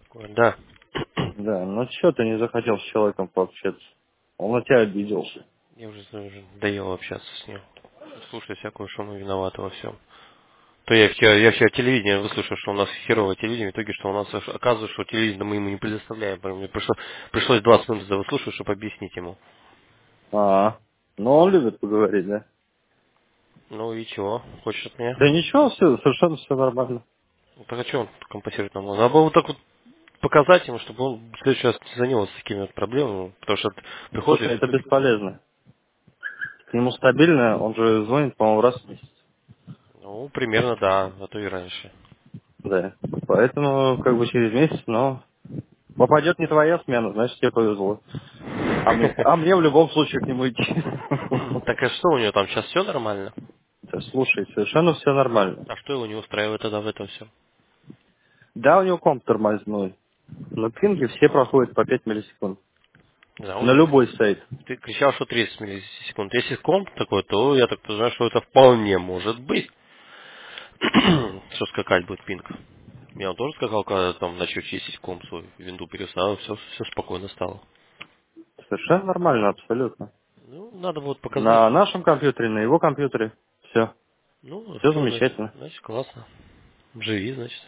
Да. Да, ну что ты не захотел с человеком пообщаться? Он на тебя обиделся. Я уже доел общаться с ним. Слушай всякую, что мы виноваты во всем. То я вчера телевидение выслушал, что у нас херовое телевидение, в итоге, что у нас оказывается, что телевидение мы ему не предоставляем. Поэтому мне пришлось 20 минут за выслушивать, чтобы объяснить ему. А, ну он любит поговорить, да? Ну и чего? Хочешь от меня? Да ничего, все, совершенно все нормально. Ну, так а что он компенсирует нам? Надо было вот так вот показать ему, чтобы он в следующий раз не занялся такими вот проблемами, потому что приходит Слушай, это бесполезно. К нему стабильно, он же звонит, по-моему, раз в месяц. ну, примерно, да, а то и раньше. Да. Поэтому, как бы через месяц, но попадет не твоя смена, значит тебе повезло. А мне в любом случае к нему идти. Так а что у него там сейчас все нормально? Да, слушай, совершенно все нормально. А что его не устраивает тогда в этом все? Да, у него комп тормозной. Но пинги все проходят по 5 миллисекунд. Да, На уже любой сайт. ты кричал, что 30 миллисекунд. Если комп такой, то я так понимаю, что это вполне может быть. Что скакать будет пинг. Я он тоже скакал, когда там начал чистить комп свой, винду переставил, все спокойно стало. Совершенно нормально, абсолютно. Ну, надо вот показать. На нашем компьютере, на его компьютере. Все. Ну, Все все, значит, замечательно. классно. Живи, значит.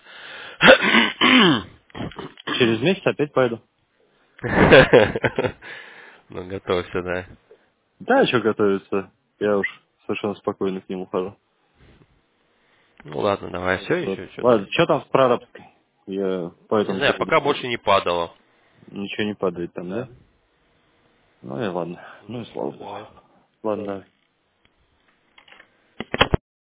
Через месяц опять пойду. Ну, готовься, да. Да, что готовиться? Я уж совершенно спокойно к нему хожу. Ну, ладно, давай, все Вот. еще что-то. Ладно, что там с прорабской? Я по Не этому знаю, поводу пока больше слышал. не падало. Ничего не падает там, Да. да? Ну и ладно. Ну и Ну, слава все, богу. давай. Ладно, давай.